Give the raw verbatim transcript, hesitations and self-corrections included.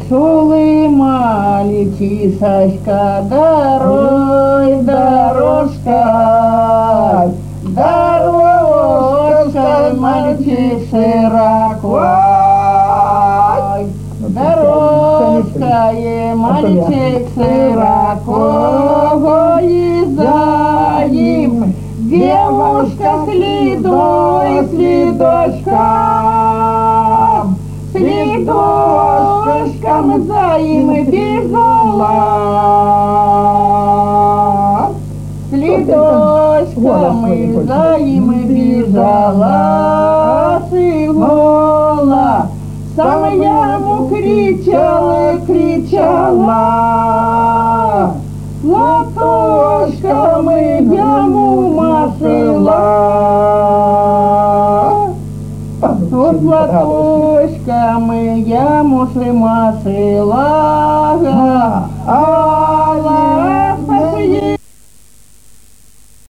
Шули мальчи, Сашка, дорой, дорожка, дорожка, мальчик широкой. Дорожка, е, мальчик широкой, и за ним девушка следует, следочком, следочком за им бежала. Следочком за им бежала, сыгола. Сам яму кричала, кричала, платочком яму масыла. Вот платочком яму масыла, а